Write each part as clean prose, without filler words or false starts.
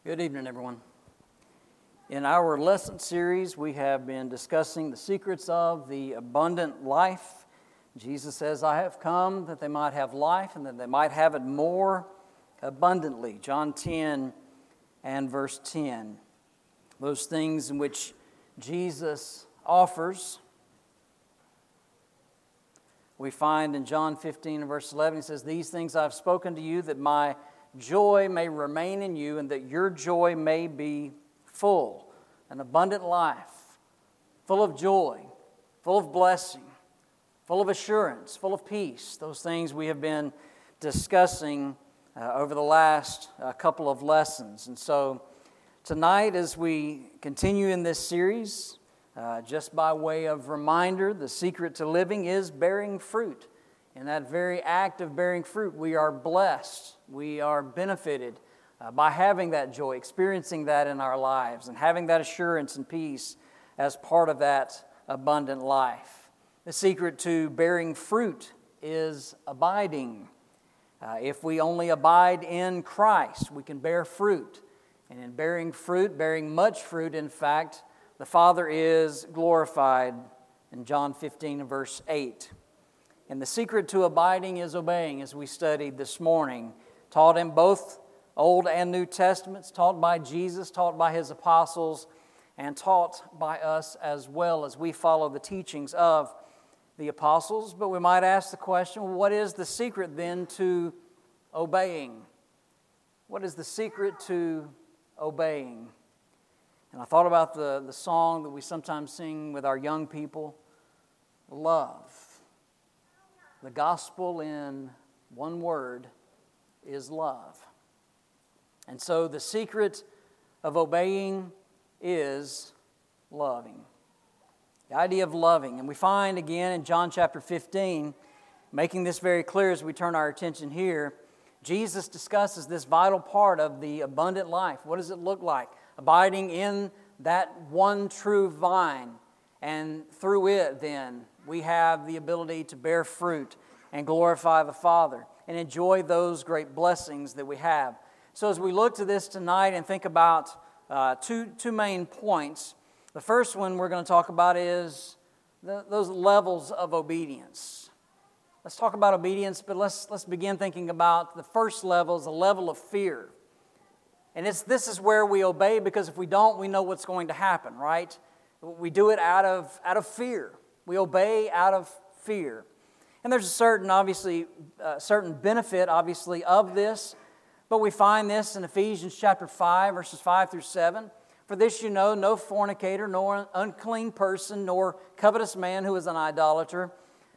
Good evening, everyone. In our lesson series, we have been discussing the secrets of the abundant life. Jesus says, I have come that they might have life and that they might have it more abundantly. John 10 and verse 10. Those things in which Jesus offers, we find in John 15 and verse 11, he says, These things I've spoken to you that my joy may remain in you and that your joy may be full. An abundant life, full of joy, full of blessing, full of assurance, full of peace. Those things we have been discussing over the last couple of lessons. And so tonight, as we continue in this series, just by way of reminder, the secret to living is bearing fruit. In that very act of bearing fruit, we are blessed. We are benefited by having that joy, experiencing that in our lives, and having that assurance and peace as part of that abundant life. The secret to bearing fruit is abiding. If we only abide in Christ, we can bear fruit. And in bearing fruit, bearing much fruit, in fact, the Father is glorified in John 15 and verse 8. And the secret to abiding is obeying, as we studied this morning, taught in both Old and New Testaments, taught by Jesus, taught by His apostles, and taught by us as well as we follow the teachings of the apostles. But we might ask the question, what is the secret then to obeying? What is the secret to obeying? And I thought about the song that we sometimes sing with our young people, love. The gospel in one word is love. And so the secret of obeying is loving. The idea of loving. And we find again in John chapter 15, making this very clear as we turn our attention here, Jesus discusses this vital part of the abundant life. What does it look like? Abiding in that one true vine. And through it then, we have the ability to bear fruit and glorify the Father and enjoy those great blessings that we have. So as we look to this tonight and think about two main points, the first one we're going to talk about is those levels of obedience. Let's talk about obedience, but let's begin thinking about the first level is a level of fear. And this is where we obey, because if we don't, we know what's going to happen, right? We do it out of fear. We obey out of fear. And there's a certain benefit, obviously, of this. But we find this in Ephesians chapter 5, verses 5 through 7. For this you know, no fornicator, nor unclean person, nor covetous man who is an idolater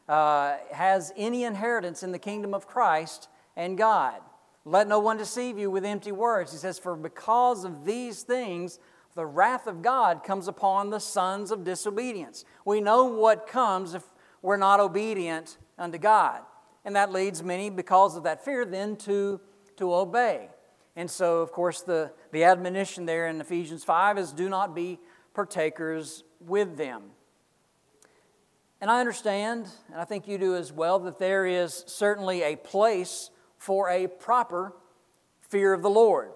has any inheritance in the kingdom of Christ and God. Let no one deceive you with empty words. He says, for because of these things, the wrath of God comes upon the sons of disobedience. We know what comes if we're not obedient unto God. And that leads many, because of that fear, then to obey. And so, of course, the admonition there in Ephesians 5 is do not be partakers with them. And I understand, and I think you do as well, that there is certainly a place for a proper fear of the Lord.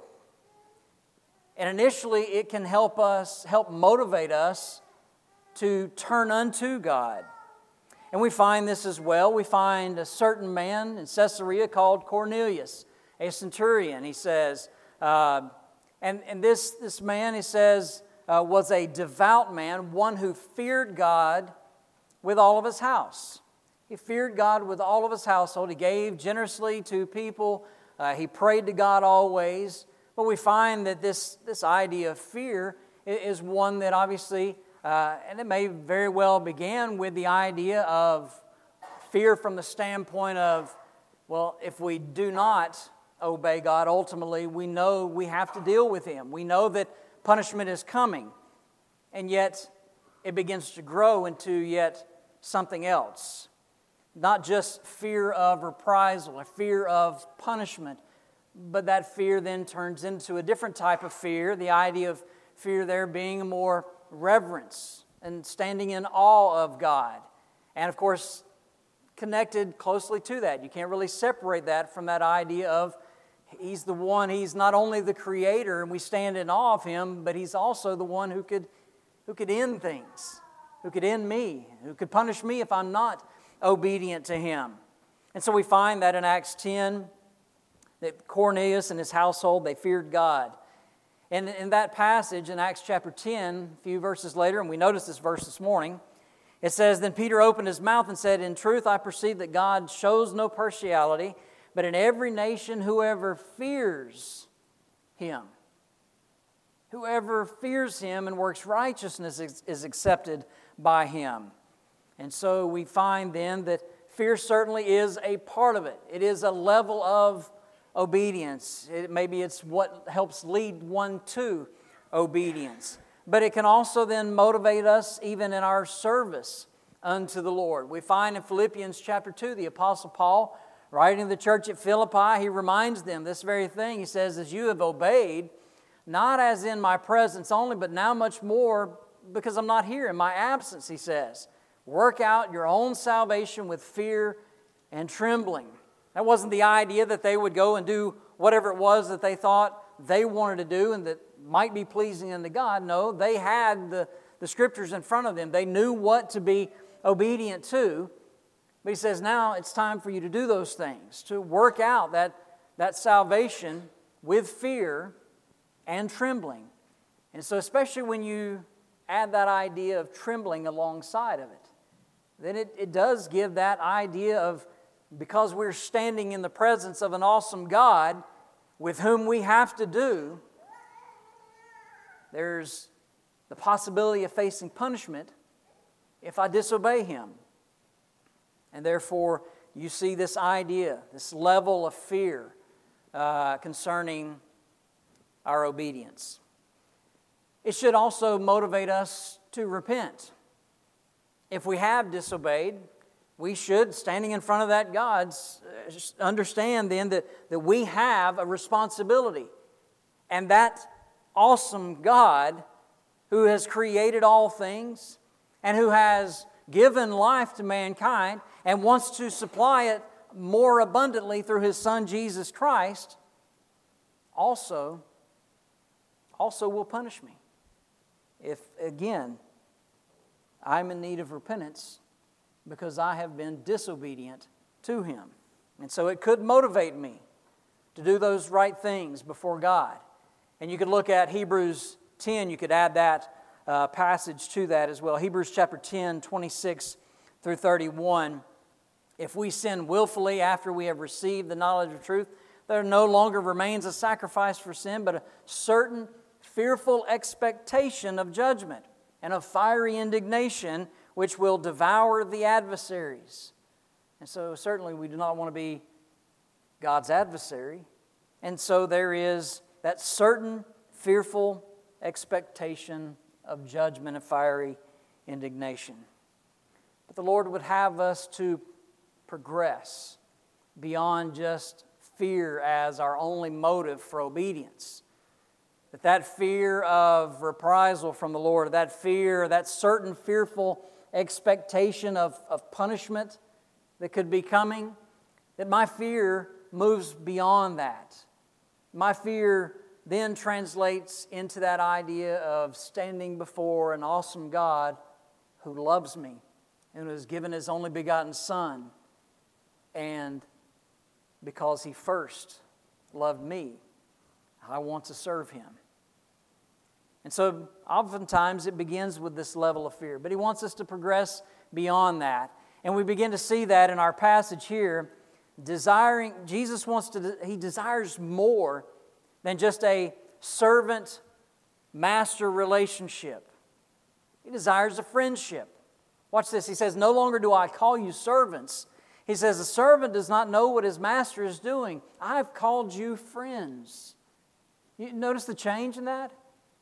And initially, it can help motivate us to turn unto God. And we find this as well. We find a certain man in Caesarea called Cornelius, a centurion, he says. And this man, he says, was a devout man, one who feared God with all of his house. He feared God with all of his household. He gave generously to people. He prayed to God always. But we find that this idea of fear is one that obviously, and it may very well begin with the idea of fear from the standpoint of, well, if we do not obey God, ultimately we know we have to deal with Him. We know that punishment is coming. And yet it begins to grow into yet something else. Not just fear of reprisal or fear of punishment, but that fear then turns into a different type of fear, the idea of fear there being more reverence and standing in awe of God. And of course, connected closely to that. You can't really separate that from that idea of He's the one, He's not only the Creator and we stand in awe of Him, but He's also the one who could end things, who could end me, who could punish me if I'm not obedient to Him. And so we find that in Acts 10, that Cornelius and his household, they feared God. And in that passage in Acts chapter 10, a few verses later, and we noticed this verse this morning, it says, "Then Peter opened his mouth and said, 'In truth I perceive that God shows no partiality, but in every nation whoever fears Him, whoever fears Him and works righteousness is accepted by Him.'" And so we find then that fear certainly is a part of it. It is a level of obedience. Maybe it's what helps lead one to obedience. But it can also then motivate us even in our service unto the Lord. We find in Philippians chapter 2, the Apostle Paul, writing to the church at Philippi, he reminds them this very thing. He says, "As you have obeyed, not as in my presence only, but now much more because I'm not here, in my absence," he says. "Work out your own salvation with fear and trembling." That wasn't the idea that they would go and do whatever it was that they thought they wanted to do and that might be pleasing unto God. No, they had the Scriptures in front of them. They knew what to be obedient to. But he says, now it's time for you to do those things, to work out that salvation with fear and trembling. And so especially when you add that idea of trembling alongside of it, then it does give that idea of, because we're standing in the presence of an awesome God with whom we have to do, there's the possibility of facing punishment if I disobey Him. And therefore, you see this idea, this level of fear concerning our obedience. It should also motivate us to repent. If we have disobeyed, we should, standing in front of that God, understand then that we have a responsibility. And that awesome God who has created all things and who has given life to mankind and wants to supply it more abundantly through His Son Jesus Christ, also will punish me if, again, I'm in need of repentance because I have been disobedient to Him. And so it could motivate me to do those right things before God. And you could look at Hebrews 10, you could add that passage to that as well. Hebrews chapter 10, 26 through 31. "If we sin willfully after we have received the knowledge of truth, there no longer remains a sacrifice for sin, but a certain fearful expectation of judgment and of fiery indignation, which will devour the adversaries." And so certainly we do not want to be God's adversary. And so there is that certain fearful expectation of judgment and fiery indignation. But the Lord would have us to progress beyond just fear as our only motive for obedience. That fear of reprisal from the Lord, that fear, that certain fearful expectation of punishment that could be coming, that my fear moves beyond that. My fear then translates into that idea of standing before an awesome God who loves me and who has given His only begotten Son. And because He first loved me, I want to serve Him. And so oftentimes it begins with this level of fear. But He wants us to progress beyond that. And we begin to see that in our passage here. Jesus He desires more than just a servant-master relationship. He desires a friendship. Watch this. He says, "No longer do I call you servants." He says, "A servant does not know what his master is doing. I've called you friends." You notice the change in that?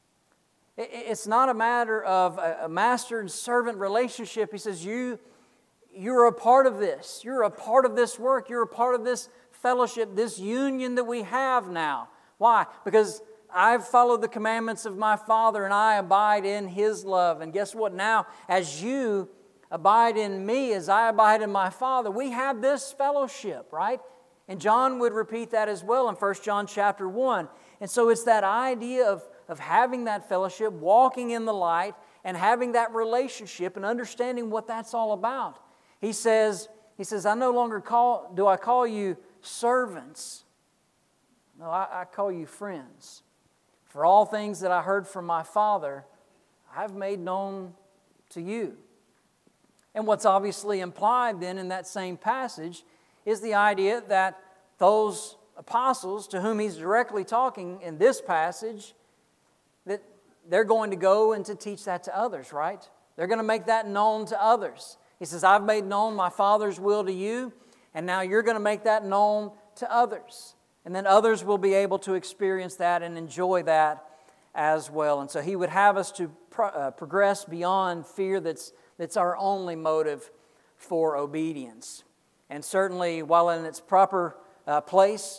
It's not a matter of a master and servant relationship. He says, you're a part of this. You're a part of this work. You're a part of this fellowship, this union that we have now. Why? Because I've followed the commandments of my Father and I abide in His love. And guess what? Now, as you abide in me, as I abide in my Father, we have this fellowship, right? And John would repeat that as well in 1 John chapter 1. And so it's that idea of having that fellowship, walking in the light, and having that relationship and understanding what that's all about. He says, I no longer call you servants. No, I call you friends. For all things that I heard from my Father, I've made known to you. And what's obviously implied then in that same passage is the idea that those apostles to whom he's directly talking in this passage, that they're going to go and to teach that to others, right? They're going to make that known to others. He says, I've made known my Father's will to you, and now you're going to make that known to others. And then others will be able to experience that and enjoy that as well. And so he would have us to progress beyond fear that's our only motive for obedience. And certainly, while in its proper place,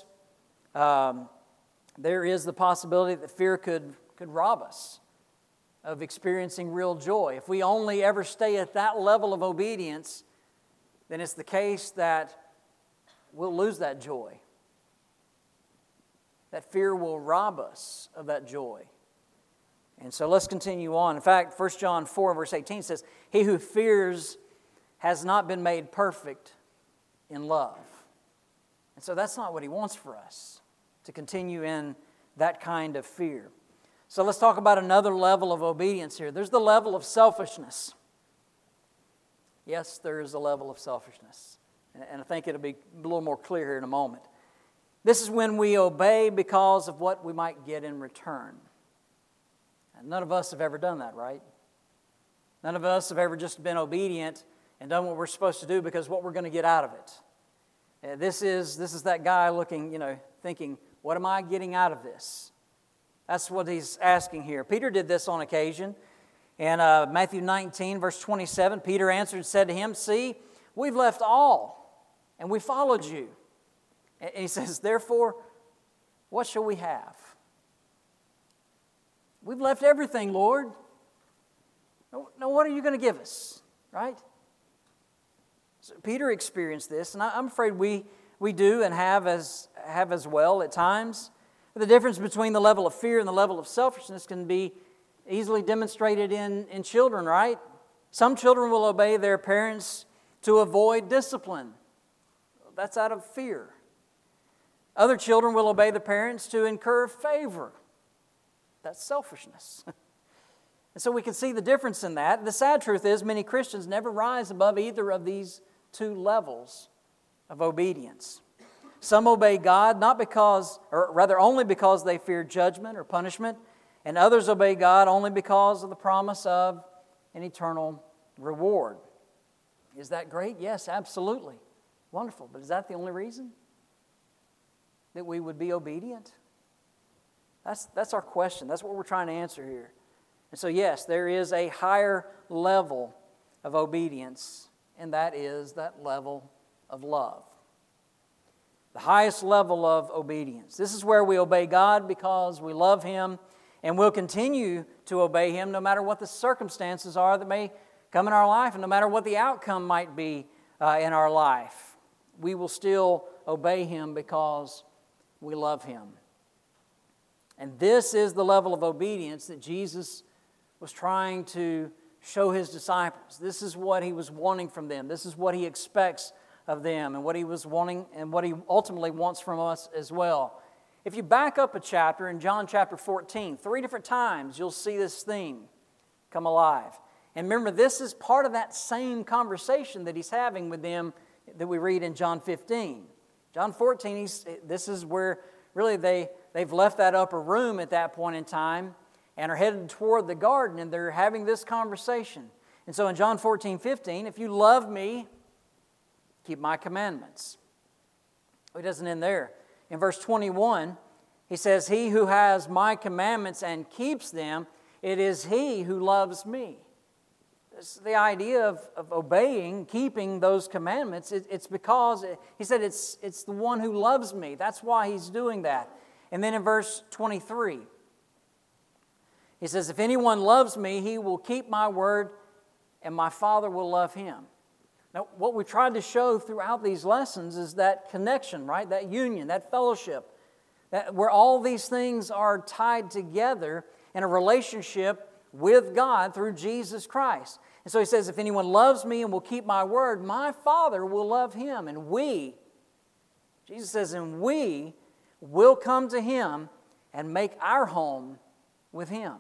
there is the possibility that fear could rob us of experiencing real joy. If we only ever stay at that level of obedience, then it's the case that we'll lose that joy. That fear will rob us of that joy. And so let's continue on. In fact, 1 John 4 verse 18 says, he who fears has not been made perfect in love. And so that's not what he wants for us, to continue in that kind of fear. So let's talk about another level of obedience here. There's the level of selfishness. Yes, there is a level of selfishness. And I think it'll be a little more clear here in a moment. This is when we obey because of what we might get in return. And none of us have ever done that, right? None of us have ever just been obedient and done what we're supposed to do because what we're going to get out of it. This is that guy looking, thinking, what am I getting out of this? That's what he's asking here. Peter did this on occasion. In Matthew 19, verse 27, Peter answered and said to him, see, we've left all, and we followed you. And he says, therefore, what shall we have? We've left everything, Lord. Now what are you going to give us? Right? So Peter experienced this, and I'm afraid we do and have as well at times. The difference between the level of fear and the level of selfishness can be easily demonstrated in children, right? Some children will obey their parents to avoid discipline. That's out of fear. Other children will obey the parents to incur favor. That's selfishness. And so we can see the difference in that. The sad truth is many Christians never rise above either of these two levels of obedience. Some obey God only because they fear judgment or punishment, and others obey God only because of the promise of an eternal reward. Is that great? Yes, absolutely. Wonderful. But is that the only reason that we would be obedient? That's our question. That's what we're trying to answer here. And so yes, there is a higher level of obedience, and that is that level of love. The highest level of obedience. This is where we obey God because we love Him, and we'll continue to obey Him no matter what the circumstances are that may come in our life, and no matter what the outcome might be in our life. We will still obey Him because we love Him. And this is the level of obedience that Jesus was trying to show His disciples. This is what He was wanting from them. This is what He expects of them and what He was wanting and what He ultimately wants from us as well. If you back up a chapter in John chapter 14, 3 different times you'll see this theme come alive. And remember, this is part of that same conversation that He's having with them that we read in John 15. John 14, this is where really they've left that upper room at that point in time and are headed toward the garden, and they're having this conversation. And so in John 14:15, if you love me, keep my commandments. It doesn't end there. In verse 21, He says, he who has my commandments and keeps them, it is he who loves me. It's the idea of obeying, keeping those commandments. It's because, He said, it's the one who loves me. That's why He's doing that. And then in verse 23, He says, if anyone loves me, he will keep my word, and my Father will love him. Now, what we tried to show throughout these lessons is that connection, right? That union, that fellowship, where all these things are tied together in a relationship with God through Jesus Christ. And so he says, if anyone loves me and will keep my word, my Father will love him. And Jesus says, and we will come to him and make our home with him.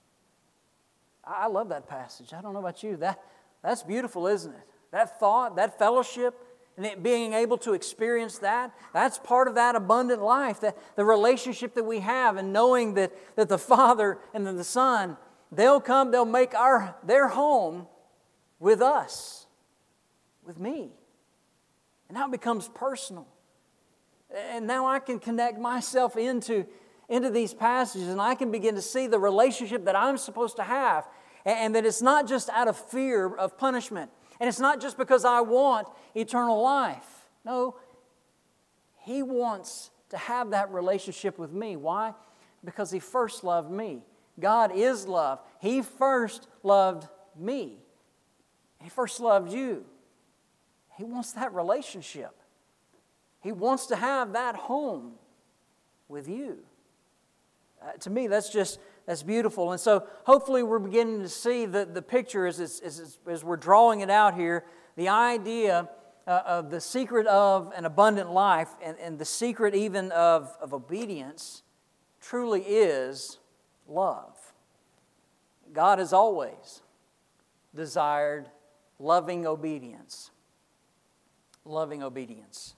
I love that passage. I don't know about you. That's beautiful, isn't it? That thought, that fellowship, and it being able to experience that's part of that abundant life, the relationship that we have, and knowing that the Father and the Son, they'll make their home with us, with me. And now it becomes personal. And now I can connect myself into these passages, and I can begin to see the relationship that I'm supposed to have, and that it's not just out of fear of punishment. And it's not just because I want eternal life. No, He wants to have that relationship with me. Why? Because He first loved me. God is love. He first loved me. He first loved you. He wants that relationship. He wants to have that home with you. To me, that's beautiful. And so hopefully we're beginning to see the picture as we're drawing it out here, the idea of the secret of an abundant life and the secret even of obedience truly is love. God has always desired loving obedience. Loving obedience.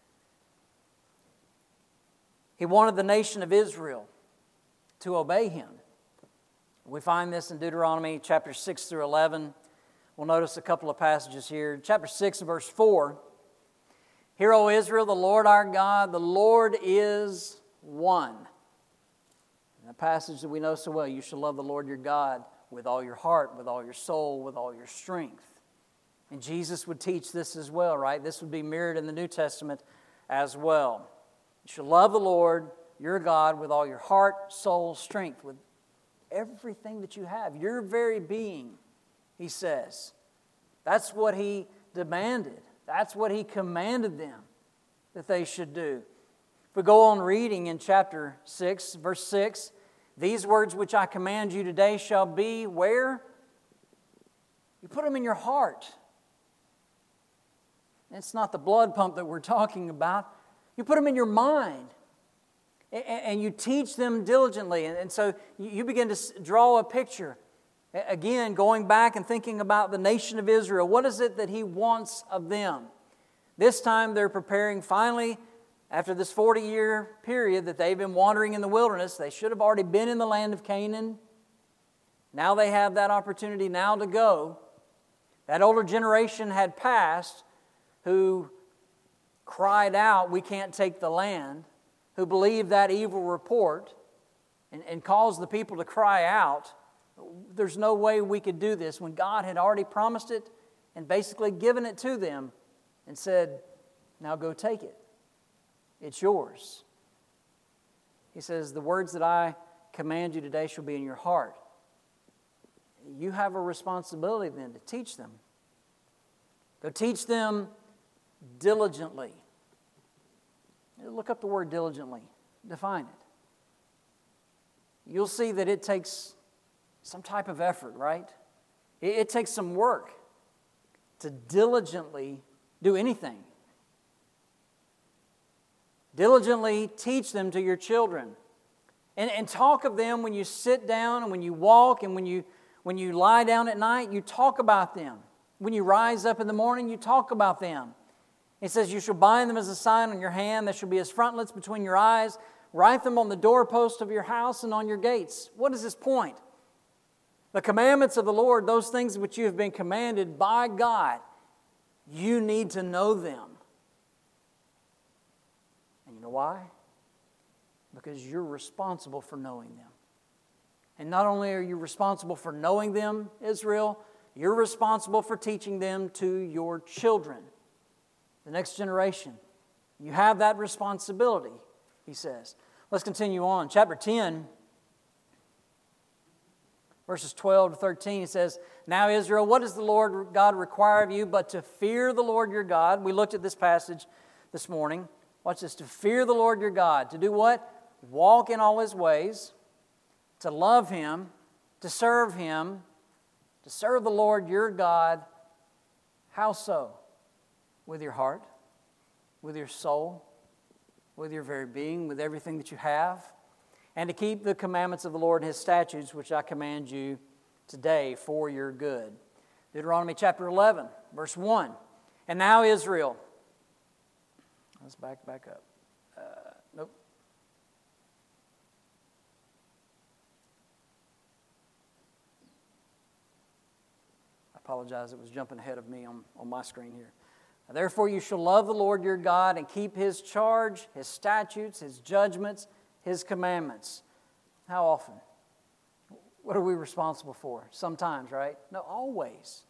He wanted the nation of Israel to obey Him. We find this in Deuteronomy chapter 6 through 11. We'll notice a couple of passages here. Chapter 6 verse 4. Hear, O Israel, the Lord our God, the Lord is one. And a passage that we know so well, you shall love the Lord your God with all your heart, with all your soul, with all your strength. And Jesus would teach this as well, right? This would be mirrored in the New Testament as well. You shall love the Lord your God with all your heart, soul, strength, with everything that you have, your very being, He says. That's what He demanded. That's what He commanded them that they should do. If we go on reading in chapter 6, verse 6, these words which I command you today shall be where? You put them in your heart. It's not the blood pump that we're talking about. You put them in your mind. And you teach them diligently. And so you begin to draw a picture. Again, going back and thinking about the nation of Israel. What is it that He wants of them? This time they're preparing finally, after this 40-year period that they've been wandering in the wilderness. They should have already been in the land of Canaan. Now they have that opportunity now to go. That older generation had passed who cried out, we can't take the land, who believed that evil report and caused the people to cry out, there's no way we could do this, when God had already promised it and basically given it to them and said, now go take it. It's yours. He says, the words that I command you today shall be in your heart. You have a responsibility then to teach them. Go teach them diligently. Look up the word diligently. Define it. You'll see that it takes some type of effort, right? It takes some work to diligently do anything. Diligently teach them to your children. And talk of them when you sit down and when you walk and when you lie down at night, you talk about them. When you rise up in the morning, you talk about them. It says, you shall bind them as a sign on your hand. They shall be as frontlets between your eyes. Write them on the doorpost of your house and on your gates. What is this point? The commandments of the Lord, those things which you have been commanded by God, you need to know them. And you know why? Because you're responsible for knowing them. And not only are you responsible for knowing them, Israel, you're responsible for teaching them to your children. The next generation. You have that responsibility, he says. Let's continue on. Chapter 10, Verses 12 to 13, he says, "Now Israel, what does the Lord God require of you but to fear the Lord your God?" We looked at this passage this morning. Watch this. To fear the Lord your God. To do what? Walk in all His ways. To love Him. To serve Him. To serve the Lord your God. How so? With your heart. With your soul. With your very being. With everything that you have. And to keep the commandments of the Lord and His statutes, which I command you today for your good. Deuteronomy chapter 11, verse 1. "And now Israel." Let's back up. Nope. I apologize, it was jumping ahead of me on my screen here. "Therefore you shall love the Lord your God and keep His charge, His statutes, His judgments, His commandments." How often? What are we responsible for? Sometimes, right? No, always.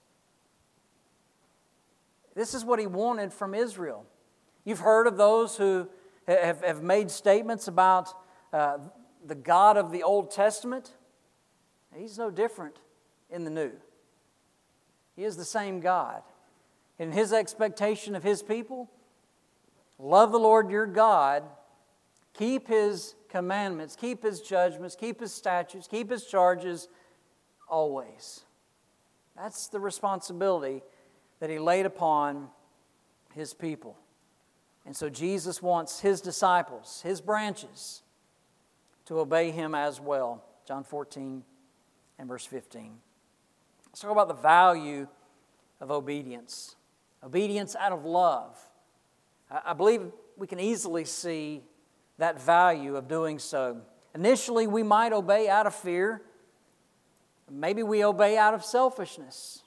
This is what He wanted from Israel. You've heard of those who have made statements about the God of the Old Testament. He's no different in the New. He is the same God. And His expectation of His people, love the Lord your God, keep His commandments, keep His judgments, keep His statutes, keep His charges always. That's the responsibility that He laid upon His people. And so Jesus wants His disciples, His branches, to obey Him as well. John 14 and verse 15. Let's talk about the value of obedience. Obedience out of love. I believe we can easily see that value of doing so. Initially, we might obey out of fear. Maybe we obey out of selfishness.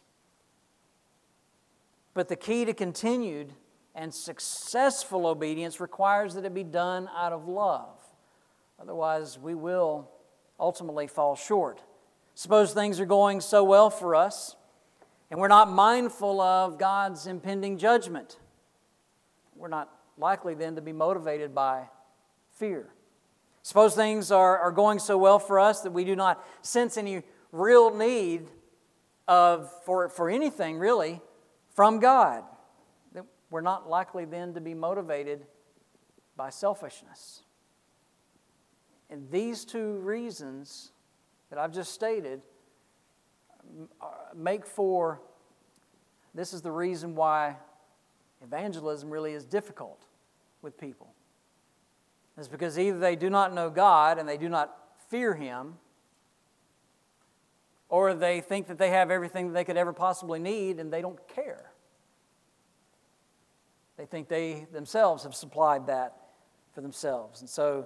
But the key to continued and successful obedience requires that it be done out of love. Otherwise, we will ultimately fall short. Suppose things are going so well for us, and we're not mindful of God's impending judgment. We're not likely then to be motivated by fear. Suppose things are going so well for us that we do not sense any real need for anything really from God. We're not likely then to be motivated by selfishness. And these two reasons that I've just stated make for, this is the reason why evangelism really is difficult with people. It's because either they do not know God and they do not fear Him, or they think that they have everything that they could ever possibly need and they don't care. They think they themselves have supplied that for themselves.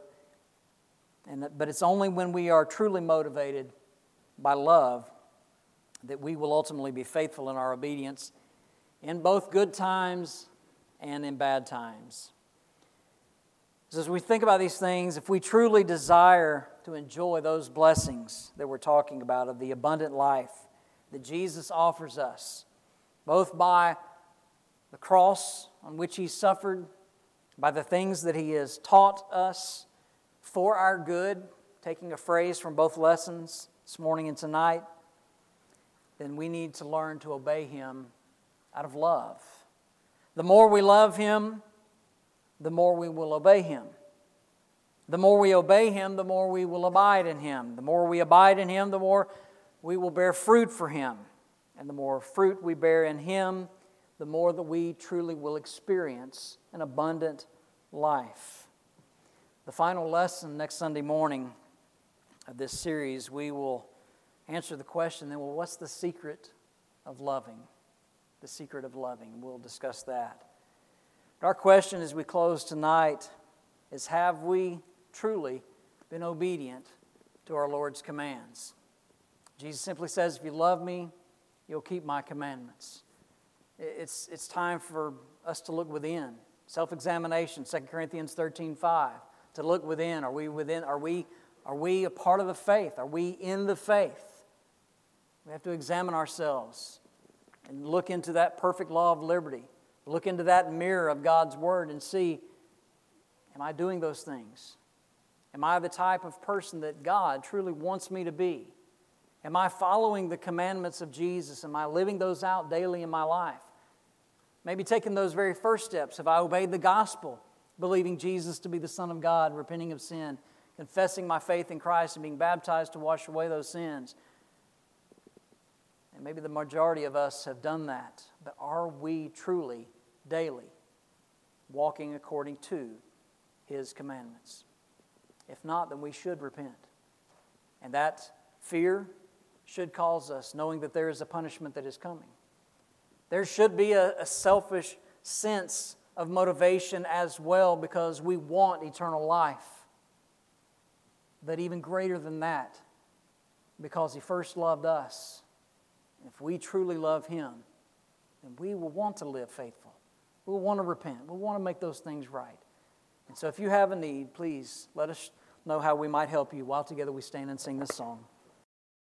But it's only when we are truly motivated by love that we will ultimately be faithful in our obedience in both good times and in bad times. So as we think about these things, if we truly desire to enjoy those blessings that we're talking about of the abundant life that Jesus offers us, both by the cross on which He suffered, by the things that He has taught us for our good, taking a phrase from both lessons this morning and tonight, then we need to learn to obey Him out of love. The more we love Him, the more we will obey Him. The more we obey Him, the more we will abide in Him. The more we abide in Him, the more we will bear fruit for Him. And the more fruit we bear in Him, the more that we truly will experience an abundant life. The final lesson next Sunday morning of this series, we will answer the question, then, well, what's the secret of loving? The secret of loving. We'll discuss that. But our question as we close tonight is, have we truly been obedient to our Lord's commands? Jesus simply says, if you love me, you'll keep my commandments. It's time for us to look within. Self-examination, 2 Corinthians 13:5. To look within. Are we a part of the faith? Are we in the faith? We have to examine ourselves and look into that perfect law of liberty. Look into that mirror of God's Word and see, am I doing those things? Am I the type of person that God truly wants me to be? Am I following the commandments of Jesus? Am I living those out daily in my life? Maybe taking those very first steps. Have I obeyed the gospel, believing Jesus to be the Son of God, repenting of sin, confessing my faith in Christ and being baptized to wash away those sins? And maybe the majority of us have done that. But are we truly, daily, walking according to His commandments? If not, then we should repent. And that fear should cause us, knowing that there is a punishment that is coming. There should be a selfish sense of motivation as well, because we want eternal life. But even greater than that, because He first loved us. If we truly love Him, then we will want to live faithful. We'll want to repent. We'll want to make those things right. And so if you have a need, please let us know how we might help you while together we stand and sing this song.